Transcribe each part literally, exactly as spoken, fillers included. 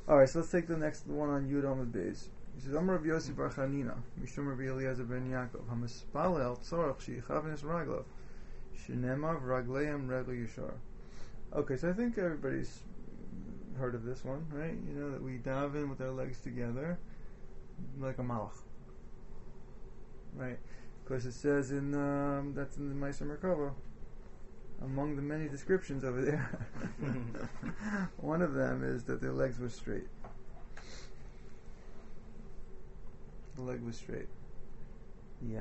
Alright, so let's take the next one on Yud Amud Beis. He says, Amar Rav Yossi bar Chanina, Mishum Rabbi Eliezer ben Yaakov, HaMispalel tzorach sheyichaven es raglav, shenemar v'ragleim regel yishar. Okay, so I think everybody's heard of this one, right? You know that we daven with our legs together, like a malach, right? Because it says in um, that's in the Meiser Merkava, among the many descriptions over there, one of them is that their legs were straight. The leg was straight. Yeah.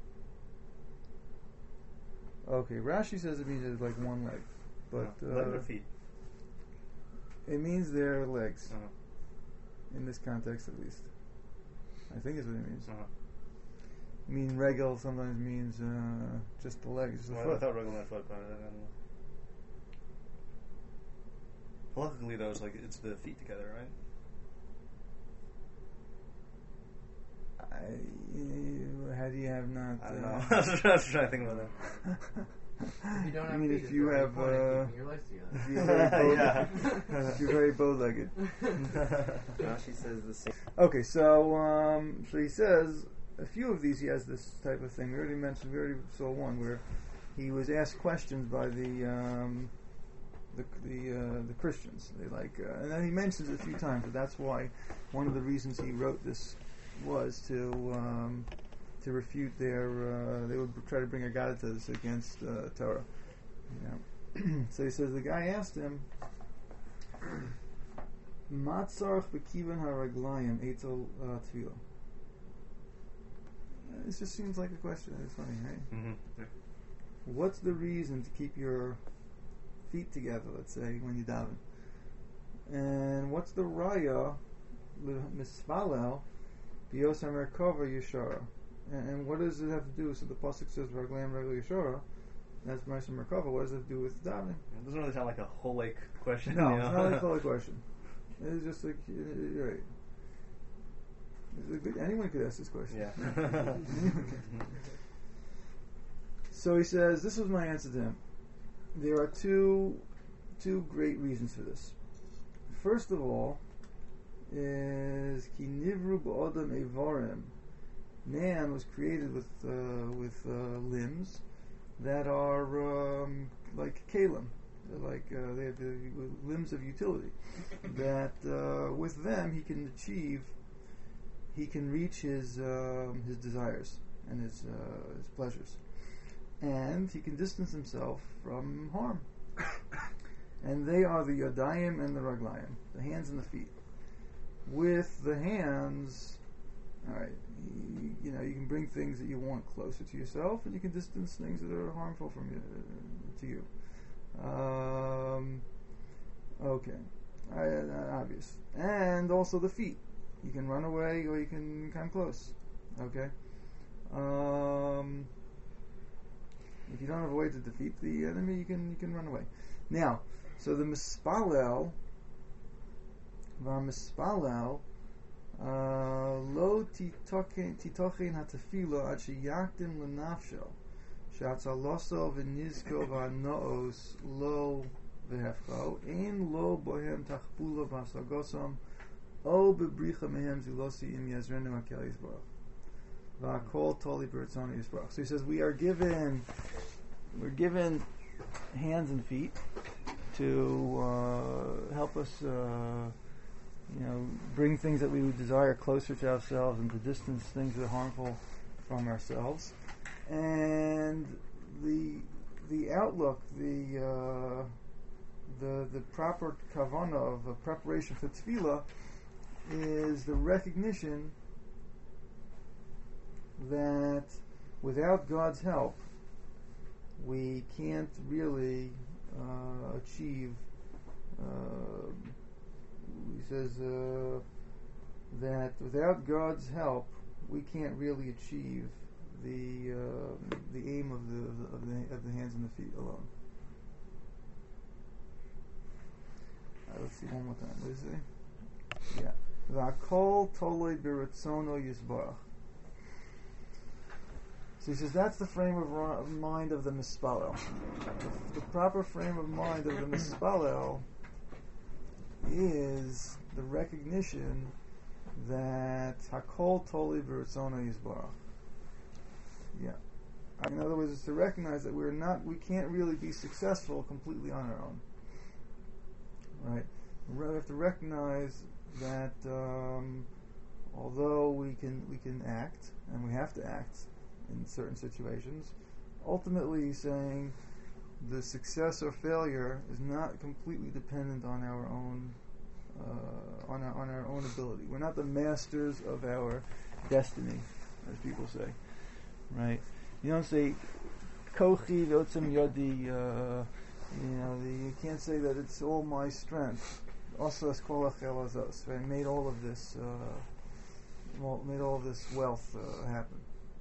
Okay, Rashi says it means it's like one leg, but no, uh, leg or feet. It means their legs. Uh-huh. In this context, at least, I think is what it means. Uh-huh. I mean, regel sometimes means uh, just the legs, just the well, foot. I thought regel meant foot, but I don't know. Halachically, though, it's like it's the feet together, right? I, how do you have not? I don't uh, know. I was trying to think about that. If you don't have I mean, feet, if you have, uh, your legs together. if you're very bow, Yeah. if you're very bow-legged. Rashi says the same. Okay, so um, so he says a few of these he has this type of thing. We already mentioned, we already saw one where he was asked questions by the um, the the, uh, the Christians. They like, uh, and then he mentions it a few times. But that's why one of the reasons he wrote this was to um, to refute their. Uh, they would try to bring a gadatas against uh, Torah. You know. So he says the guy asked him, "Matzarch b'kivan haraglayim etzel tefillah." This just seems like a question. It's funny, right? Mm-hmm. Yeah. What's the reason to keep your feet together, let's say, when you daven? And what's the raya misfalel biyosam merkava yeshara? And what does it have to do? So the pasuk says raglayim regel yeshara. That's Meiser Merkava. What does it have to do with davening? It doesn't really sound like a whole like question. No, you know? it's not like a whole question. It's just like you're right. It's a good, anyone could ask this question. Yeah. So he says, this was my answer to him. There are two two great reasons for this. First of all, is ki nivru ba'odam evarim. Man was created with uh, with uh, limbs that are um, like kalim. They're like uh, they have the limbs of utility. That uh, with them he can achieve, he can reach his um, his desires and his uh, his pleasures, and he can distance himself from harm. And they are the yodayim and the raglayim, the hands and the feet. With the hands, all right, you, you know, you can bring things that you want closer to yourself, and you can distance things that are harmful from you uh, to you. Um, okay, I, uh, obvious. And also the feet. You can run away or you can come close. Okay. Um, if you don't have a way to defeat the enemy, you can you can run away. Now, so the mispalel, v'mispalel, lo titochin hatefila ad sheyakdim lenafsho, she'atzaloso v'nizko v'anoos lo v'hefcho, ein lo bohem tachpula v'asagosam, o bebricha mehem zulosi im yazrenu hakel yisbarach, v'akol toli b'ratzon yisbarach. So he says we are given, we're given hands and feet to uh, help us, uh, you know, bring things that we would desire closer to ourselves and to distance things that are harmful from ourselves. And the the outlook, the uh, the the proper kavana of a preparation for tefillah is the recognition that without God's help, we can't really uh, achieve. Uh, he says uh, that without God's help, we can't really achieve the uh, the aim of the of the of the hands and the feet alone. Uh, let's see one more time. What does it say? Yeah. V'akol toloi b'ratzono yisbarach. So he says that's the frame of, ro- of mind of the mispalel. The, the proper frame of mind of the mispalel is the recognition that Hakol Toli V'Ratzona Yisbarach. Yeah. In other words, it's to recognize that we're not, we can't really be successful completely on our own. Right? We have to recognize that um, although we can we can act, and we have to act in certain situations, ultimately he's saying the success or failure is not completely dependent on our own uh, on our on our own ability. We're not the masters of our destiny, as people say. Right? You don't say kochi v'otzem yodi. Uh, you know, the, you can't say that it's all my strength. Also, as kol achel azos. I made all of this, uh, made all of this wealth uh, happen.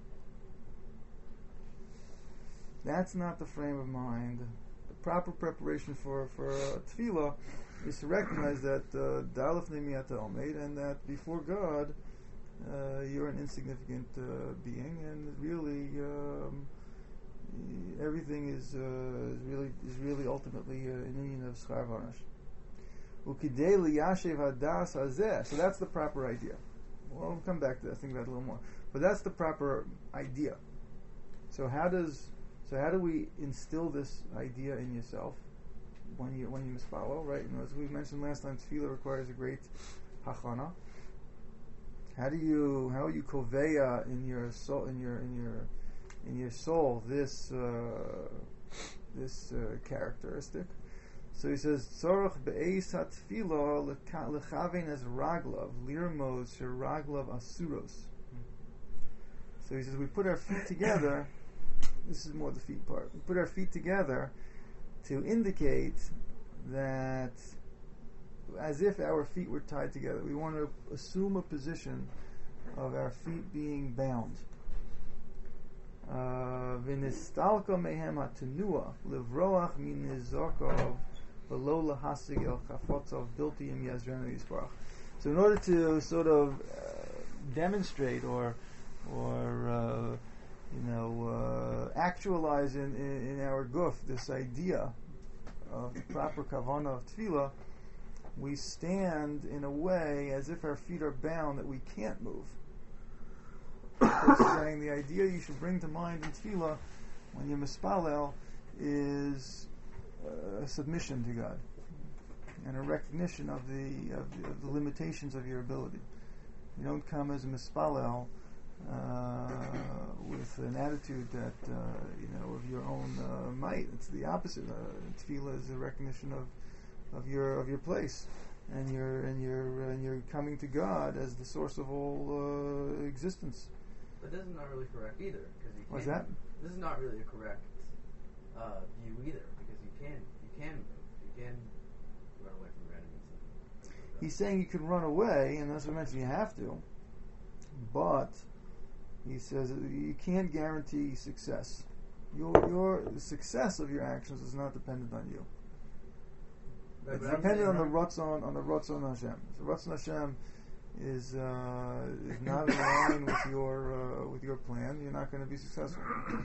That's not the frame of mind. The proper preparation for for uh, tefillah is to recognize that dalef nemiyata omeid, and that before God, uh, you're an insignificant uh, being, and really um, everything is uh, is really is really ultimately uh, an union of schar v'anash. Ukidei liyashev hadas hazeh. So that's the proper idea. Well, we'll come back to that. Think about it a little more. But that's the proper idea. So how does so how do we instill this idea in yourself when you when you misfollow, right? You know, as we mentioned last time, tefillah requires a great hachana. How do you how you koveya in your soul in your in your in your soul this uh, this uh, characteristic? So he says, "Tzorach be'eis hatfila lechaven as raglav lirmos sheraglav asuros." So he says, we put our feet together. This is more the feet part. We put our feet together to indicate that, as if our feet were tied together. We want to assume a position of our feet being bound. V'nistalka mehem hatenua livroach min nizorkov. So in order to sort of uh, demonstrate or or uh, you know uh, actualize in, in, in our guf this idea of the proper kavanah of tefillah, we stand in a way as if our feet are bound, that we can't move. It's saying the idea you should bring to mind in tefillah when you're mispalel is a submission to God and a recognition of the, of the of the limitations of your ability. You don't come as a mispalel uh, with an attitude that uh, you know of your own uh, might. It's the opposite. Uh, tefillah is a recognition of of your of your place, and your and your and you're coming to God as the source of all uh, existence. But this is not really correct either, because you can't. What's that? This is not really a correct uh, view either, because you can you can move, you can run away from your enemies. And like He's saying you can run away, and as I mentioned, you have to. But he says you can't guarantee success. Your your the success of your actions is not dependent on you. Right, It's but I'm dependent on saying, the Ratzon on the Ratzon Hashem. The Ratzon Hashem is uh, is not in line with your uh, with your plan. You're not going to be successful.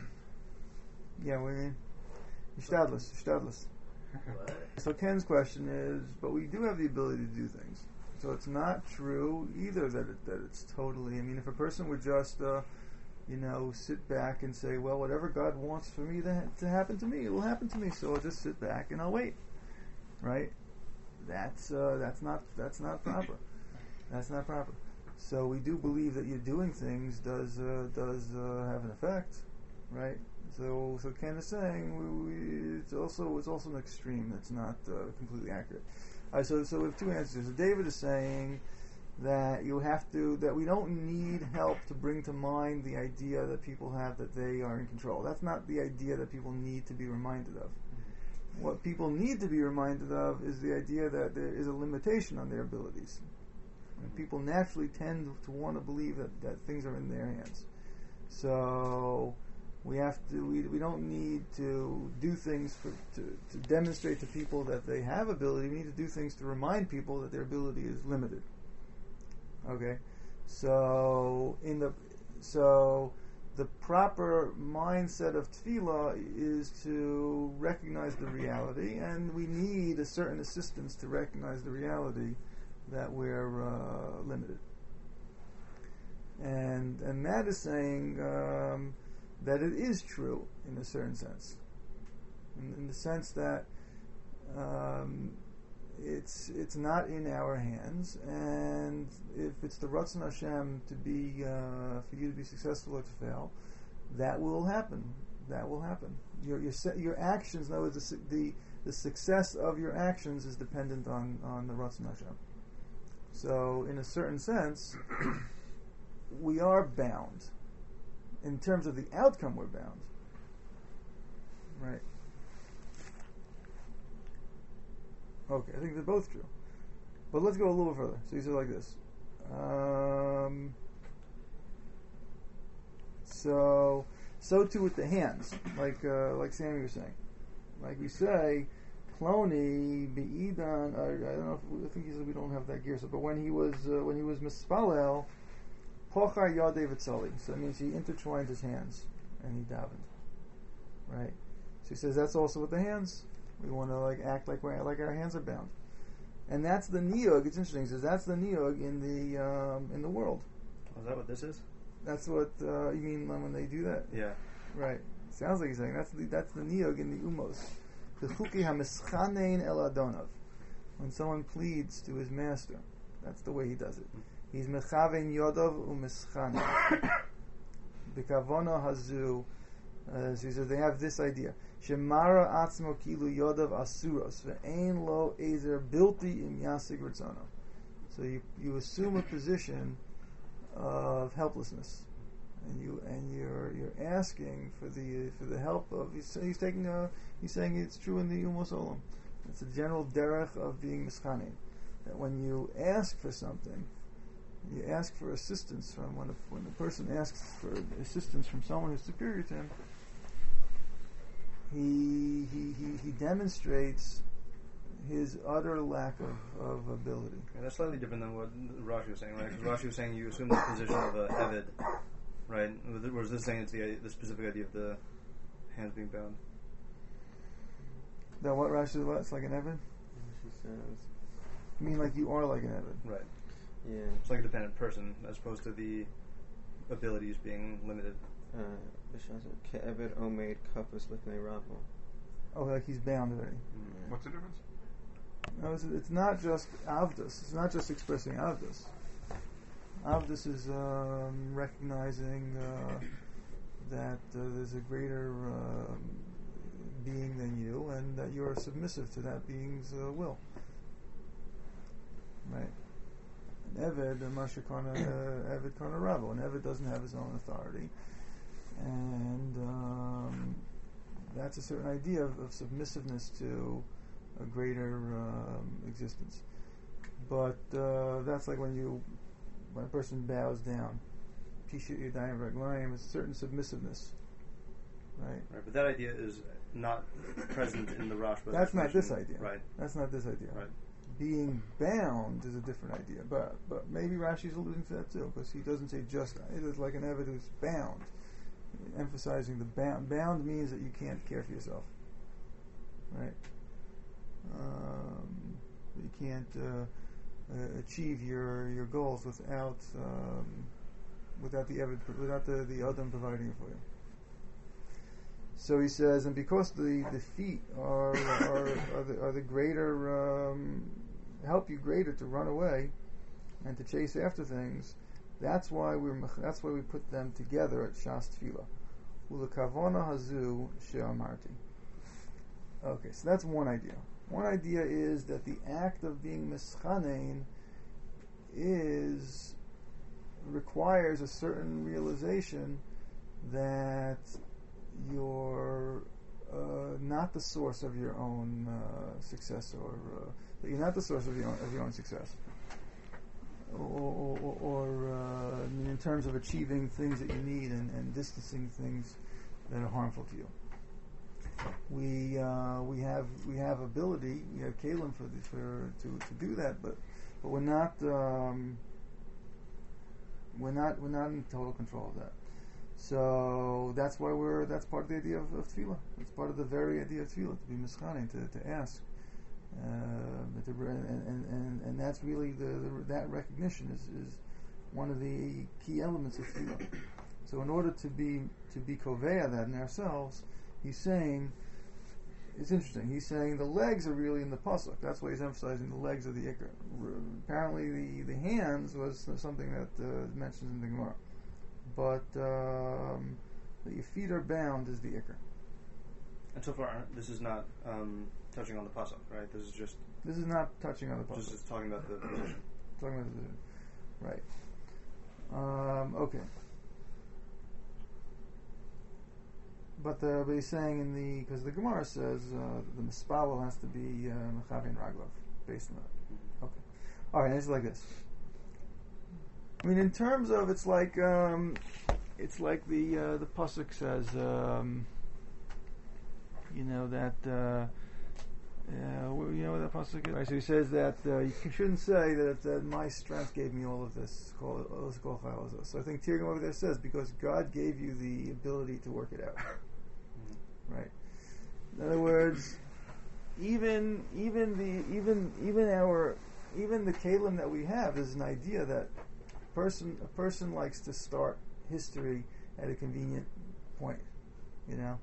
Yeah, we mean Shtadlis, Shtadlis. What? So Ken's question is, but we do have the ability to do things. So it's not true either that it, that it's totally. I mean, if a person would just, uh, you know, sit back and say, well, whatever God wants for me to, ha- to happen to me, it will happen to me. So I'll just sit back and I'll wait. Right? That's uh, that's not that's not proper. That's not proper. So we do believe that you're doing things does uh, does uh, have an effect, right? So so Ken is saying we, we, it's also it's also an extreme that's not uh, completely accurate. All right, so so we have two answers. So David is saying that you have to that we don't need help to bring to mind the idea that people have that they are in control. That's not the idea that people need to be reminded of. What people need to be reminded of is the idea that there is a limitation on their abilities. And people naturally tend to want to believe that, that things are in their hands. So we have to. We, we don't need to do things for, to to demonstrate to people that they have ability. We need to do things to remind people that their ability is limited. Okay, so in the so the proper mindset of tefillah is to recognize the reality, and we need a certain assistance to recognize the reality that we're uh, limited. And and that is saying um, that it is true in a certain sense, in, in the sense that um, it's it's not in our hands, and if it's the Ratzon Hashem to be uh, for you to be successful or to fail, that will happen. That will happen. Your your your actions, in other words, the the, the success of your actions is dependent on, on the Ratzon Hashem. So, in a certain sense, we are bound. In terms of the outcome, we're bound. Right. Okay, I think they're both true. But let's go a little further. So you say like this. Um, so, so too with the hands, like uh, like Sammy was saying. Like we say, Ploni Beidan. I, I don't know. If, I think he said we don't have that gear. So, but when he was uh, when he was mispalel, Pochar Yadei V'Tzali. So it means he intertwined his hands and he davened. Right. So he says that's also with the hands. We want to like act like we're, like our hands are bound, and that's the niyug. It's interesting. He says that's the niyug in the um, in the world. Oh, is that what this is? That's what uh, you mean when they do that. Yeah. Right. Sounds like he's saying that's the that's the niyug in the umos. The chuki hamischanein el adonav. When someone pleads to his master, that's the way he does it. He's mechavein yodov umischanein. B'kavono hazu. Uh, so he says they have this idea. Shemara atzmo kilu yodav asuros ve'ein lo ezer bilti im yasig ritzono. So you you assume a position of helplessness, and you and you're you're asking for the for the help of. He's, he's taking a, he's saying it's true in the umos olam. It's a general derech of being mischanin, that when you ask for something, you ask for assistance from when a, when a person asks for assistance from someone who's superior to him. He, he he he demonstrates his utter lack of, of ability. Yeah, that's slightly different than what Rashi was saying, right? Because Rashi was saying you assume the position of a Evid, right? Whereas this is saying it's the the specific idea of the hands being bound. That what Rashi is what? It's like an Evid? She says, You mean like you are like an Evid? Right. yeah. It's like a dependent person as opposed to the abilities being limited. Uh, Ke'eved omeid kapus lifnei rabo. Oh, like he's bound already. What's the difference? No, it's, it's not just avdus. It's not just expressing avdus. Avdus is um, recognizing uh, that uh, there's a greater uh, being than you, and that you're submissive to that being's uh, will. Right. An Eved, a Mashakana, uh, Eved Kana Rabo. An Eved doesn't have his own authority, and um, that's a certain idea of, of submissiveness to a greater um, existence. But uh, that's like when you, when a person bows down, Pishut Yadayim Raglayim, is a certain submissiveness, right? Right, but that idea is not present in the Rashba. That's not this definition. idea. Right. That's not this idea. Right. Being bound is a different idea, but but maybe Rashi's alluding to that too, because he doesn't say just it is like an Eved who's bound, emphasizing the bound. Bound means that you can't care for yourself, right? Um, you can't uh, uh, achieve your, your goals without um, without the Eved, without the the Adam providing it for you. So he says, and because the, the feet are are, are, the, are the greater um, help you greater to run away and to chase after things, that's why we're that's why we put them together at Shas Tefillah. Ulekavona hazu she'amarti. Okay, so that's one idea. One idea is that the act of being mischanein is requires a certain realization that you're uh, not the source of your own uh, success, or uh, that you're not the source of your own, of your own success, or, or, or uh, I mean, in terms of achieving things that you need and, and distancing things that are harmful to you. We uh, we have we have ability, we have kalim for the, for to, to do that, but but we're not um, we're not we're not in total control of that. So that's why we're. That's part of the idea of, of tefillah. It's part of the very idea of tefillah, to be mischanin, to to ask, uh, to, and, and, and and that's really the, the that recognition is, is one of the key elements of tefillah. So in order to be to be koveya that in ourselves, he's saying. It's interesting. He's saying the legs are really in the pasuk. That's why he's emphasizing the legs of the ikr. Apparently, the, the hands was something that uh, is mentioned in the Gemara, but um, that your feet are bound is the ikr. And so far, this is not um, touching on the pasuk, right? This is just This is not touching on the pasuk. just, just talking about the position. Talking about the right. Um, okay. But, uh, but he's saying in the because the Gemara says uh, the mispalel has to be mechavein raglov based on that. Okay, all right. It's like this. I mean, in terms of it's like um, it's like the uh, the pasuk says, um, you know that uh, uh, you know what that pasuk is. Right, so he says that uh, you shouldn't say that, that my strength gave me all of this. So I think Tirgum over there says because God gave you the ability to work it out. Right. In other words, even even the even even our even the kalim that we have is an idea that person a person likes to start history at a convenient point, you know,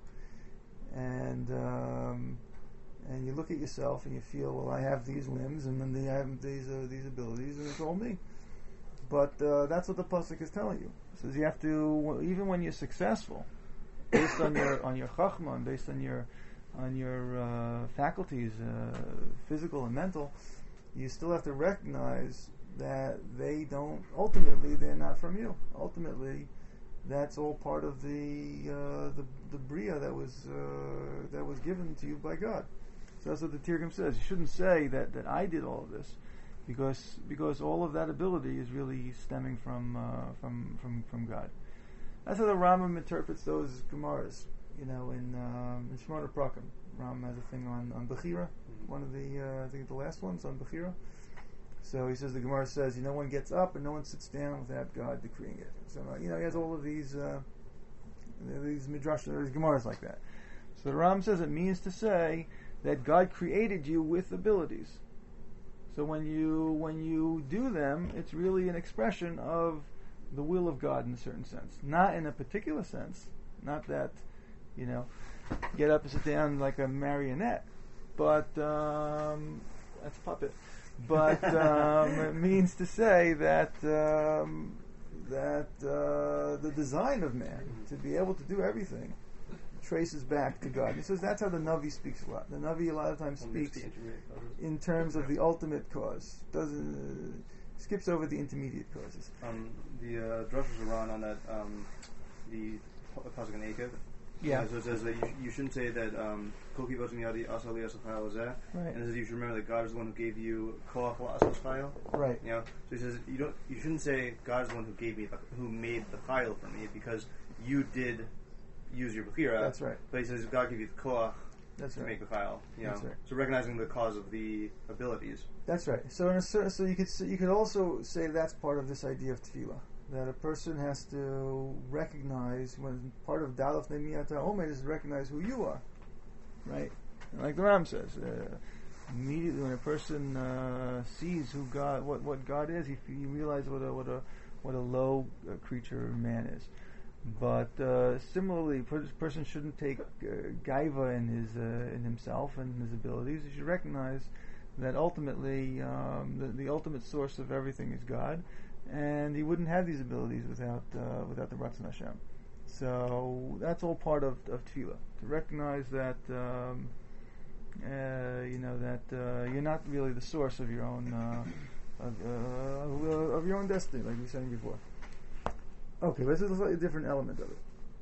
and um, and you look at yourself and you feel, well, I have these limbs and then they have these uh, these abilities and it's all me. But uh, that's what the pasuk is telling you. It says you have to, even when you're successful. Based on your on your chachma and based on your on your uh, faculties, uh, physical and mental, you still have to recognize that they don't. Ultimately, they're not from you. Ultimately, that's all part of the uh, the the bria that was uh, that was given to you by God. So that's what the Tirgum says. You shouldn't say that, that I did all of this, because because all of that ability is really stemming from uh, from from from God. That's how the Rambam interprets those Gemaras. You know, in um, in Shemona Prakim, Rambam has a thing on on Bechira, mm-hmm. one of the uh, I think the last ones on Bechira. So he says the Gemara says, you know, no one gets up and no one sits down without God decreeing it. So uh, you know, he has all of these uh, these midrash, these Gemaras like that. So the Rambam says it means to say that God created you with abilities. So when you when you do them, it's really an expression of the will of God in a certain sense, not in a particular sense, not that, you know, get up and sit down like a marionette, but um, that's a puppet. But um, it means to say that um, that uh, the design of man to be able to do everything traces back to God. He says that's how the Navi speaks a lot. The Navi a lot of times speaks in terms of the ultimate cause. Doesn't. Uh, skips over the intermediate causes. Um, the uh, drushes are on on that um, the pasuk in Eikev. Yeah. Uh, so it says that you, you shouldn't say that um, Koki Bosmi Yadi Asali Asachayil Zeh. Right. And it says you should remember that God is the one who gave you Koach Asas Chayil. Right. You know. So he says you don't you shouldn't say God is the one who gave me the, who made the Chayil for me, because you did use your Bechira. That's right. But he says God gave you the Koach. That's to right. make the file, you know. That's right. So recognizing the cause of the abilities. That's right. So in a certain, so you could you could also say that's part of this idea of tefillah, that a person has to recognize, when part of Dalaf Nemiyat HaOmed is to recognize who you are, right? And like the Ram says, uh, immediately when a person uh, sees who God, what, what God is, he, he realizes what a what a what a low uh, creature man is. But uh, similarly, a person shouldn't take uh, gaiva in his uh, in himself and his abilities. He should recognize that ultimately um, the, the ultimate source of everything is God, and he wouldn't have these abilities without uh, without the Ratzon Hashem. So that's all part of, of tefillah, to recognize that um, uh, you know that uh, you're not really the source of your own uh, of, uh, of your own destiny, like we were saying before. Okay, but this is a slightly different element of it.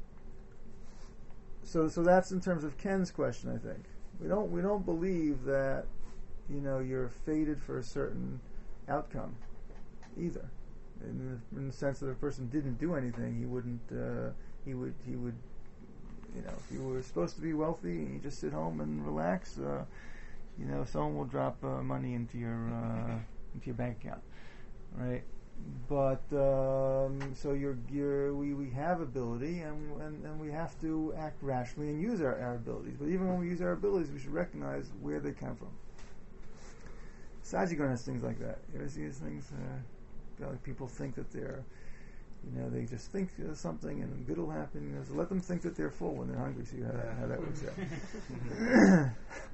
So, so that's in terms of Ken's question. I think we don't we don't believe that, you know, you're fated for a certain outcome either. In the, in the sense that if a person didn't do anything, he wouldn't. Uh, he would. He would. You know, if you were supposed to be wealthy and you just sit home and relax, uh, you know, someone will drop uh, money into your uh, into your bank account, right? but um, so you're, you're, we, we have ability, and, and, and we have to act rationally and use our, our abilities. But even when we use our abilities, we should recognize where they come from. Sajigon has things like that. You ever see these things? Uh, like people think that they're, you know, they just think uh, something and good will happen. You know, so let them think that they're full when they're hungry. See how, that, how that works out.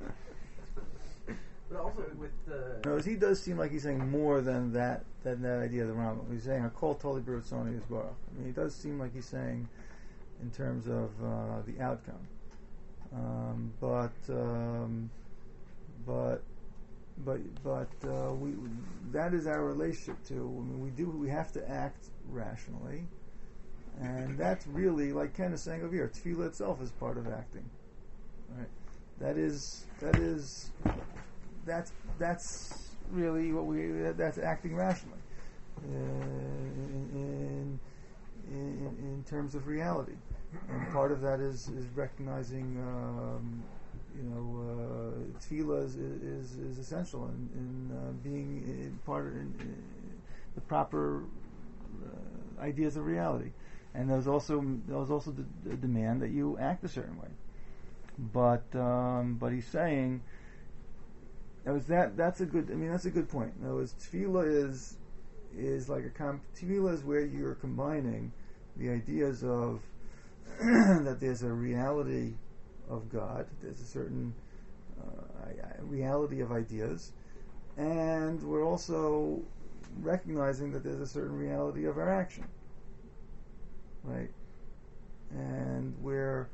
But also with the... No, he does seem like he's saying more than that than that idea of the Rambam. He's saying, "Hakol toli b'ratzoni yisbarach." I mean, he does seem like he's saying in terms of uh, the outcome. Um, but, um, but, but, but uh, we that is our relationship to. I mean, we do we have to act rationally, and that's really, like Ken is saying over here, tefillah itself is part of acting. Right? That is that is. That's that's really what we. That's acting rationally, uh, in, in in terms of reality, and part of that is is recognizing, um, you know, uh, tefillah is, is is essential in, in uh, being in part of in, in the proper uh, ideas of reality, and there's also there's also the, the demand that you act a certain way, but um, but he's saying. Now, is that that's a good? I mean, that's a good point. Now, is tefillah is is like a comp, tefillah is where you're combining the ideas of that there's a reality of God, there's a certain uh, reality of ideas, and we're also recognizing that there's a certain reality of our action, right? And we're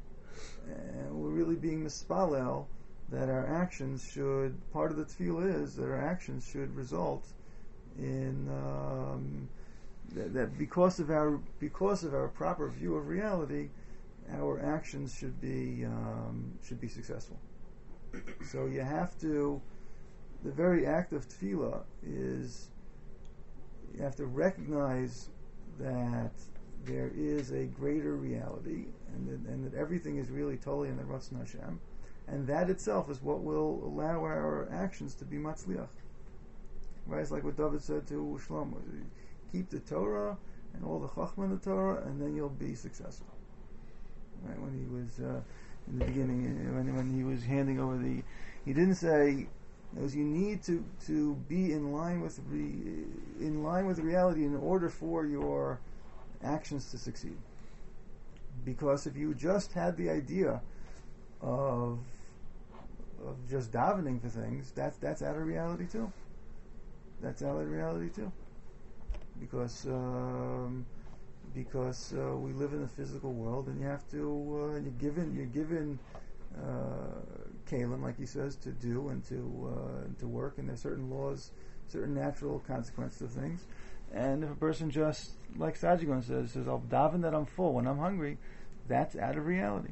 and we're really being mispalel. That our actions should, part of the tefillah is that our actions should result in um, that, that because of our because of our proper view of reality, our actions should be um, should be successful. So you have to, the very act of tefillah is you have to recognize that there is a greater reality, and that, and that everything is really totally in the Ratzon Hashem. And that itself is what will allow our actions to be matzliach. Right? It's like what David said to Shlomo. Keep the Torah and all the chachma in the Torah, and then you'll be successful. Right? When he was, uh, in the beginning, when, when he was handing over the... He didn't say, it was, you need to, to be in line with re, in line with reality in order for your actions to succeed. Because if you just had the idea of of just davening for things, that's that's out of reality too. That's out of reality too, because um, because uh, we live in a physical world, and you have to uh, you're given you're given uh, kalim, like he says, to do and to uh, to work, and there's certain laws, certain natural consequences of things. And if a person just, like Sajigon says, says, "I'll daven that I'm full when I'm hungry," that's out of reality.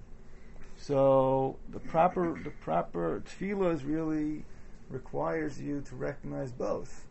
So the proper the proper tefillah is really requires you to recognize both,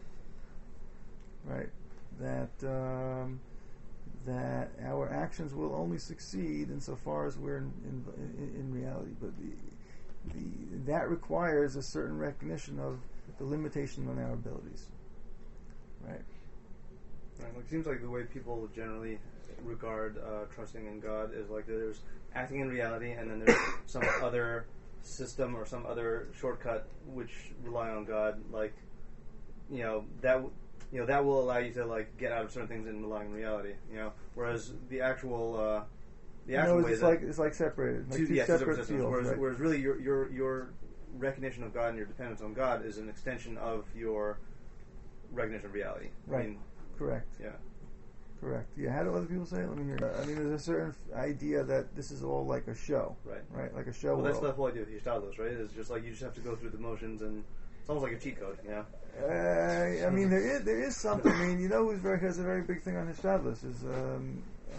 right? That um, that our actions will only succeed insofar as we're in in, in, in reality, but the, the that requires a certain recognition of the limitation on our abilities, right? Right. It seems like the way people generally regard uh, trusting in God is like there's acting in reality, and then there's some other system or some other shortcut which rely on God, like you know that you know that will allow you to like get out of certain things and rely on reality. You know, whereas the actual uh, the actual no, way it's that like it's like separated, like two, two yeah, separate, separate systems. fields. Whereas, Right? whereas really your your your recognition of God and your dependence on God is an extension of your recognition of reality. Right. I mean, Correct. yeah. Correct. Yeah. How do other people say it? Let me hear. I mean, there's a certain f- idea that this is all like a show, Right. right? Like a show. Well, that's world. the whole idea of Hishtadlus, right? It's just like you just have to go through the motions, and it's almost like a cheat code, you know? Uh, I mean, there is there is something. I mean, you know, who's very has a very big thing on his Shabbos is um,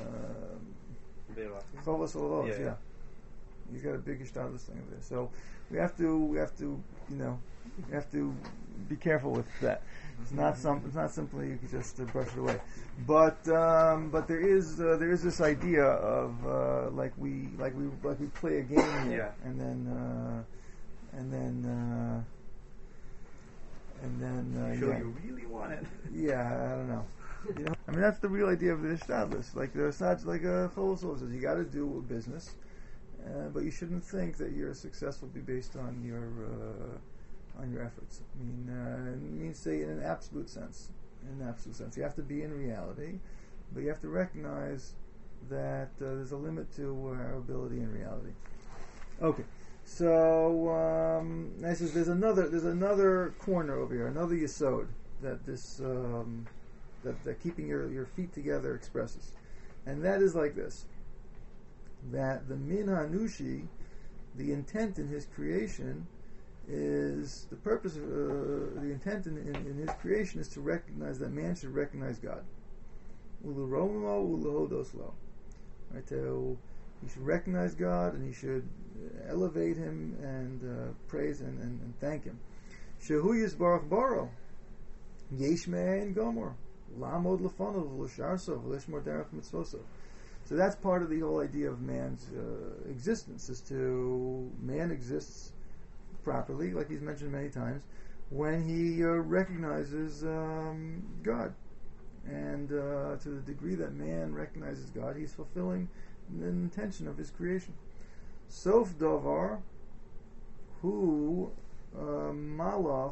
uh, Chovos Olos. Yeah, Yeah, yeah. He's got a big Shabbos thing over there. So we have to we have to you know we have to be careful with that. It's not some. It's not simply you can just uh, brush it away, but um, but there is uh, there is this idea of uh, like we like we like we play a game here, Yeah. and then uh, and then and then uh, You feel yeah. you really want it. Yeah, I don't know. You know, I mean, that's the real idea of the Ishtadlis. Like the Saj, like a Cholosol says, you got to do a business, uh, but you shouldn't think that your success will be based on your uh, on your efforts. I mean, uh, it means say in an absolute sense. In an absolute sense, you have to be in reality, but you have to recognize that uh, there's a limit to our ability in reality. Okay. So um, I says there's another there's another corner over here, another yesod that this um, that, that keeping your, your feet together expresses, and that is like this: that the min hanushi, the intent in his creation, is the purpose of uh, the intent in, in, in his creation is to recognize that man should recognize God. Uluromo uluhodoslo, right? To, he should recognize God and he should elevate him and uh, praise and, and, and thank him. Shehu Yisbarach Baro, Yesh Me'ayin Gomor, Lamod Lefonov, L'Sharso, L'Ishmor Derech Mitzvoso. So that's part of the whole idea of man's uh, existence, is to, man exists properly, like he's mentioned many times, when he uh, recognizes um, God. And uh, to the degree that man recognizes God, he's fulfilling the intention of his creation. Sof Davar, Hu uh, Malach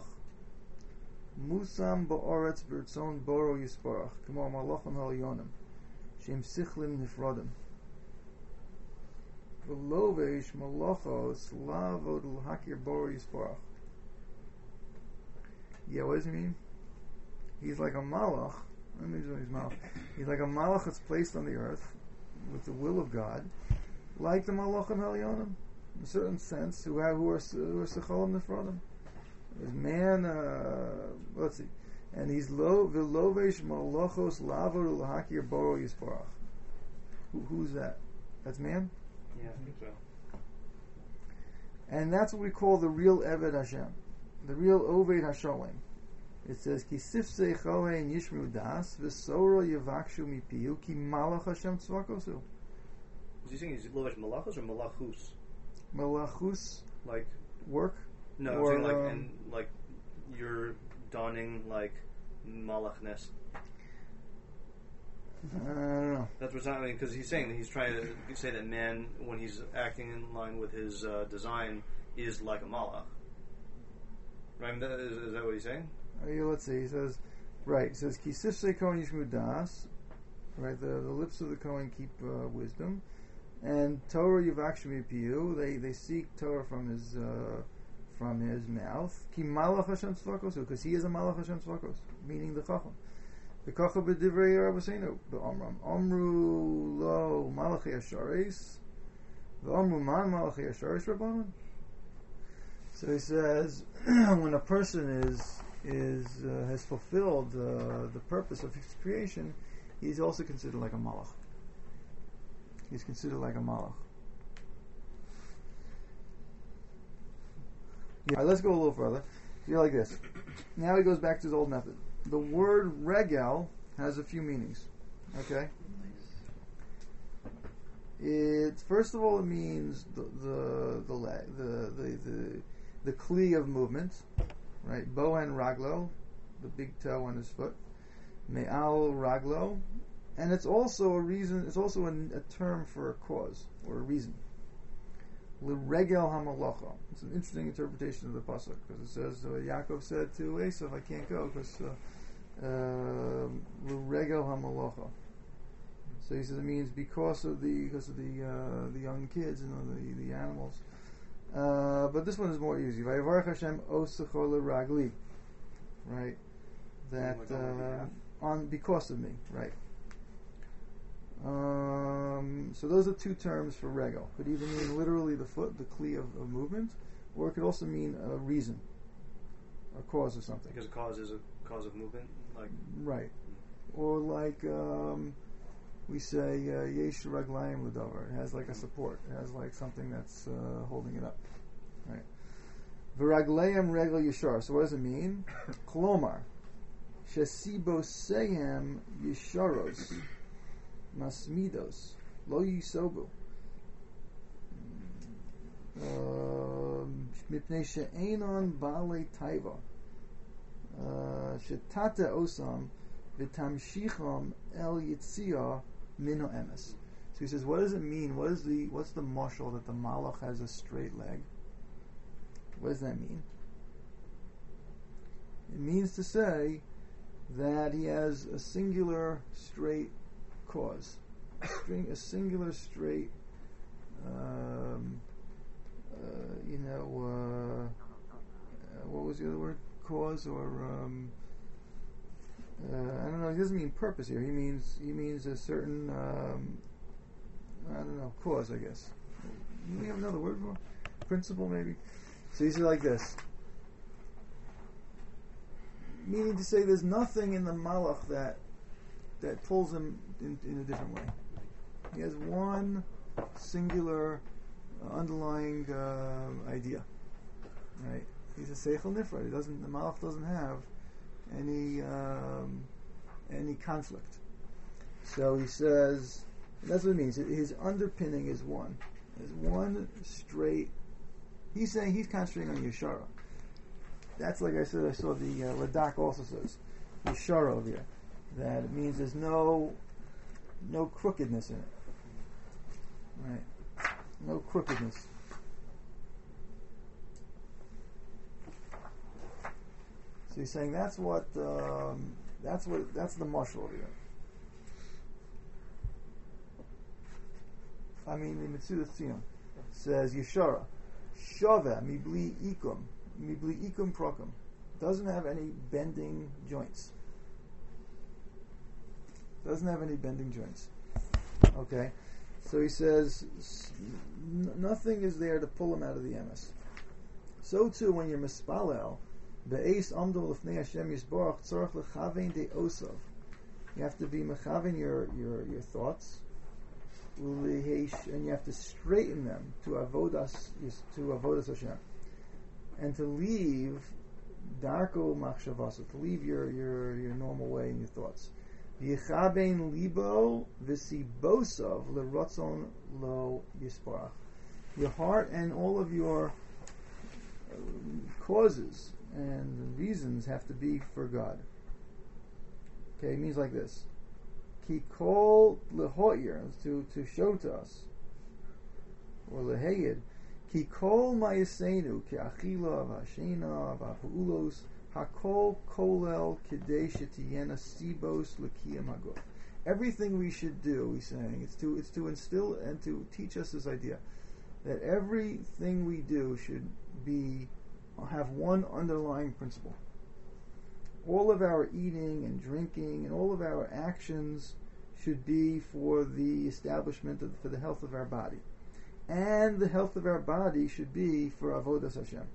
Musam Ba'aretz B'Rtzon Boro Yisparach, Kamo Malachim Halyonim, Shem Sichlim Nifrodim, V'lovesh Malachos Lavod L'Hakir Boro Yisparach. Yeah, what does he mean? He's like a malach. Let me just his mouth. He's like a malach that's placed on the earth with the will of God, like the malachim halyonim, in a certain sense, who have who are who are sechalim nefrodim. There's man. Uh, let's see, and he's lo v'lovesh malachos lavor l'hakir boro yisparach. Who, who's that? That's man. Yeah, I think so. And that's what we call the real Eved Hashem, the real Oved Hasholim. It says, Ki sifsei chohein yishmu das, v'soro yevakshu mipiyu, ki malach Hashem tzvakosu. Was he saying he's lovesh malachos or malachus? Malachus, Like, work? no, I'm Or, saying like, um, and like, you're donning like malachness. I don't know. That's what's happening, because he's saying that he's trying to say that man, when he's acting in line with his uh, design, is like a malach. Right? Is, is that what he's saying? Uh, yeah, let's see. He says, right. He says, Ki sifsei kohen yishmu das. Right. The, the lips of the Kohen keep uh, wisdom, and Torah yivakshu mipiyu. They they seek Torah from his uh, from his mouth. Ki malach Hashem tzvakos, because he is a malach Hashem tzvakos, meaning the chacham. The chacham b'divrei Rabbeinu be'omram omru lo malachi asharis, ve'omru man malachi asharis rabbanon. So he says, when a person is is uh, has fulfilled uh, the purpose of his creation, he's also considered like a malach. He's considered like a malach. Yeah, let's go a little further. Feel like this. Now he goes back to his old method. The word regel has a few meanings. Okay. It first of all it means the the the la- the the the, the kli of movement. Right, Bohen Raglo, the big toe on his foot, Me'al Raglo, and it's also a reason. It's also a, a term for a cause or a reason. L'regel hamalacha. It's an interesting interpretation of the pasuk because it says uh, Yaakov said to Esav, "I can't go because uh, uh, l'regel hamalacha." So he says it means because of the because of the uh, the young kids and the the animals. Uh, but this one is more easy. Vayivarach Hashem osecho l'ragli, right? That uh, on because of me, right? Um, so those are two terms for regel. Could either mean literally the foot, the kli of, of movement, or it could also mean a reason, a cause of something. Because a cause is a cause of movement, like right, or like um, we say yesh raglayim l'davar. It has like a support. It has like something that's uh, holding it up. Right. V'raglayim regel yishar. So what does it mean? Klomar shesibosehem yisharos masmidos lo yisobu mipnei she'enon baalei taiva uh, shetata osam v'tamshicham el yitzia mino emes. So he says, what does it mean? What is the what's the mashal that the malach has a straight leg? What does that mean? It means to say that he has a singular straight cause, a, string, a singular straight, um, uh, you know, uh, uh, what was the other word? Cause or um, uh, I don't know. He doesn't mean purpose here. He means he means a certain um, I don't know cause. I guess. Do we have another word for it? Principle, maybe. So he said like this. Meaning to say, there's nothing in the malach that that pulls him in, in a different way. He has one singular uh, underlying uh, idea, right? He's a seichel nifrad. He doesn't. The malach doesn't have any um, any conflict. So he says that's what it means. His underpinning is one. There's one straight. He's saying he's concentrating on Yeshara. That's like I said, I saw the uh, Ladak also says, Yeshara over here. That it means there's no no crookedness in it. Right? No crookedness. So he's saying that's what um, that's what that's the mashal over here. I mean the Metzudas Tziyun says Yeshara Shava mibli ikum mibli ikum prokum, doesn't have any bending joints. Doesn't have any bending joints. Okay, so he says n- nothing is there to pull him out of the emes. So too, when you're mispalel, be'es amdol l'fnei Hashem yisborach tzorach lechavein de osov. You have to be mechavein your your your thoughts, and you have to straighten them to avodas to avodas Hashem, and to leave darko machshavasa, to leave your your your normal way in your thoughts. Yichabein libo v'sibosov lerotzon lo yisparach. Your heart and all of your uh, causes and reasons have to be for God. Okay, it means like this. Ki kol lehoyer, to to show to us, or leheyed. Ki kol ma'asenu ki achila v'ashena v'ha'ulos hakol kolel kidei shetiyena sibos l'kiyam haguf. Everything we should do, he's saying, it's to it's to instill and to teach us this idea that everything we do should be have one underlying principle. All of our eating and drinking and all of our actions should be for the establishment of, for the health of our body. And the health of our body should be for Avodas Hashem.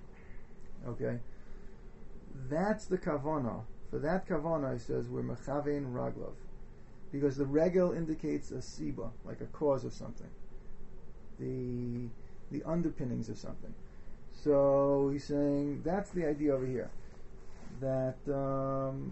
Okay? That's the kavanah. For that kavanah, he says, we're mechavein raglav. Because the regel indicates a siba, like a cause of something. The the underpinnings of something. So he's saying, that's the idea over here. That, um,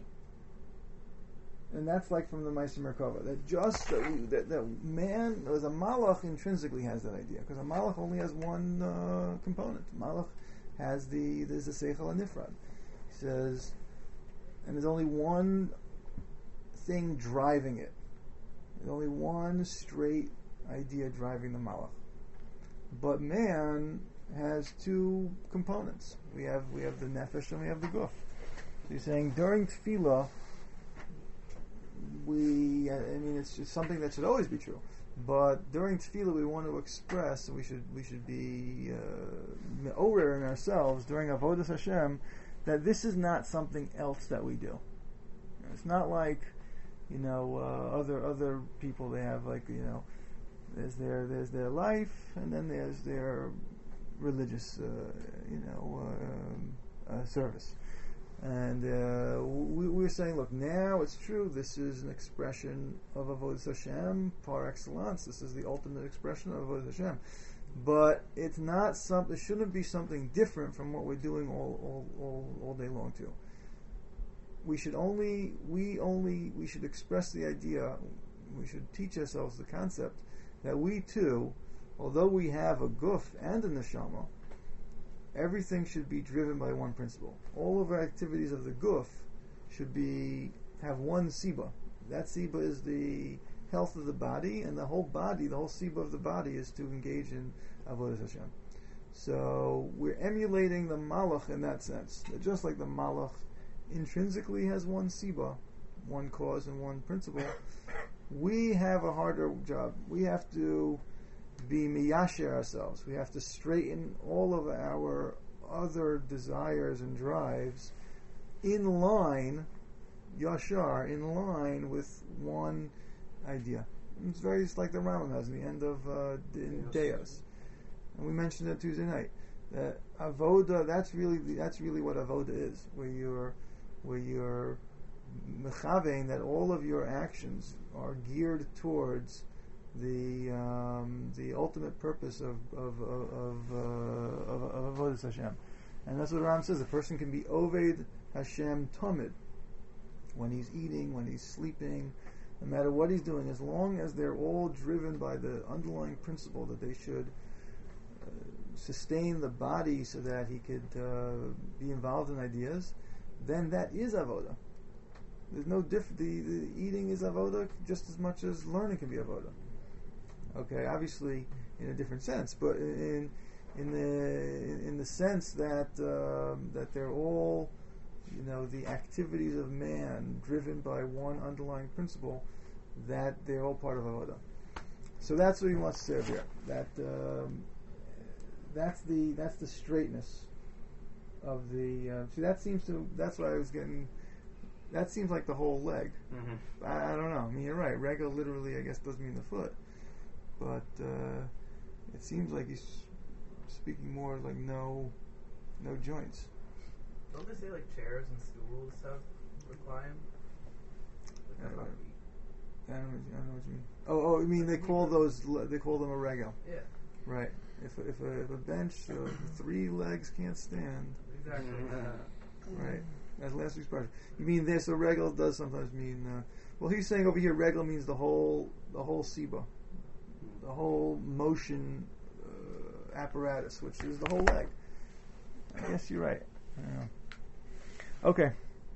and that's like from the Ma'aser Merkava, that just that, we, that, that man, as a malach intrinsically has that idea, because a malach only has one uh, component. Malach has the, there's the seichel and nifrad. He says, and there's only one thing driving it. There's only one straight idea driving the malach. But man has two components. We have we have the nefesh and we have the guf. So he's saying during tefillah, we, I mean, it's just something that should always be true. But during tefillah, we want to express, we should we should be uh, me'orer in ourselves during avodas Hashem that this is not something else that we do. It's not like, you know, uh, other other people, they have like, you know, there's their there's their life and then there's their religious, uh, you know, uh, uh, service. And uh, we, we were saying, look, now it's true, this is an expression of Avodas Hashem par excellence. This is the ultimate expression of Avodas Hashem. But it's not something, it shouldn't be something different from what we're doing all, all, all, all day long too. We should only, we only, we should express the idea, we should teach ourselves the concept that we too, although we have a guf and a neshama, everything should be driven by one principle. All of our activities of the guf should be have one siba. That siba is the health of the body, and the whole body, the whole siba of the body, is to engage in avodas Hashem. So we're emulating the malach in that sense. That just like the malach intrinsically has one siba, one cause and one principle, we have a harder job. We have to be miyasher ourselves. We have to straighten all of our other desires and drives in line, yashar, in line with one idea. It's very it's like the Rambam has in the end of uh, in Deos, and we mentioned it Tuesday night. That avoda, that's really the, that's really what avoda is, where you're where you're mechavein, that all of your actions are geared towards the um, the ultimate purpose of of of of, uh, of, of avodas Hashem, and that's what Ram says. A person can be oved Hashem tamid when he's eating, when he's sleeping, no matter what he's doing, as long as they're all driven by the underlying principle that they should uh, sustain the body so that he could uh, be involved in ideas, then that is avoda. There's no diff. The, the eating is avoda just as much as learning can be avoda. Okay, obviously in a different sense, but in in the in the sense that um, that they're all, you know, the activities of man driven by one underlying principle, that they're all part of avoda. So that's what he wants to say over here. That um, that's the that's the straightness of the. Uh, see, that seems to. That's what I was getting. That seems like the whole leg. Mm-hmm. I, I don't know. I mean, you're right. Regel literally, I guess, doesn't mean the foot, but uh, it seems like he's speaking more like no, no joints. Don't they say like chairs and stools have recline? Like, that's Uh, not meat. I don't, know, I don't know what you mean. Oh, oh, you mean they call those? le- They call them a regel, Yeah, right? If a, if a, if a bench of three legs can't stand, exactly. right? That's last week's part. You mean this? So regel does sometimes mean. Uh, well, he's saying over here, regel means the whole, the whole siba, the whole motion uh, apparatus, which is the whole leg. I guess you're right. Yeah. Okay.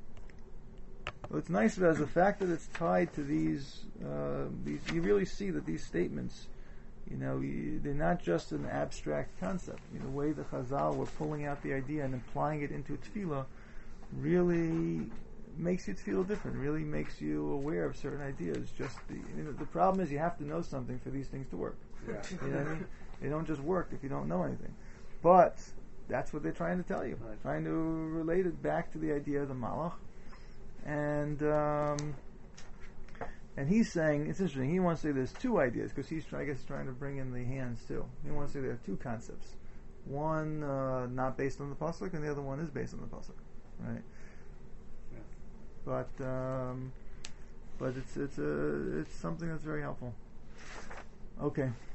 Well, it's nice as the fact that it's tied to these. Uh, these you really see that these statements, you know, you, they're not just an abstract concept. You know, the way the Chazal were pulling out the idea and applying it into tefillah really makes you feel different. Really makes you aware of certain ideas. Just the you know, the problem is you have to know something for these things to work. Yeah. You know what I mean? They don't just work if you don't know anything. But that's what they're trying to tell you. Right. Trying to relate it back to the idea of the malach. And um, and he's saying, it's interesting, he wants to say there's two ideas, because he's, try, I guess, trying to bring in the hands too. He wants to say there are two concepts. One uh, not based on the pasuk, and the other one is based on the pasuk. Right? Yeah. But um, but it's it's a it's something that's very helpful. Okay.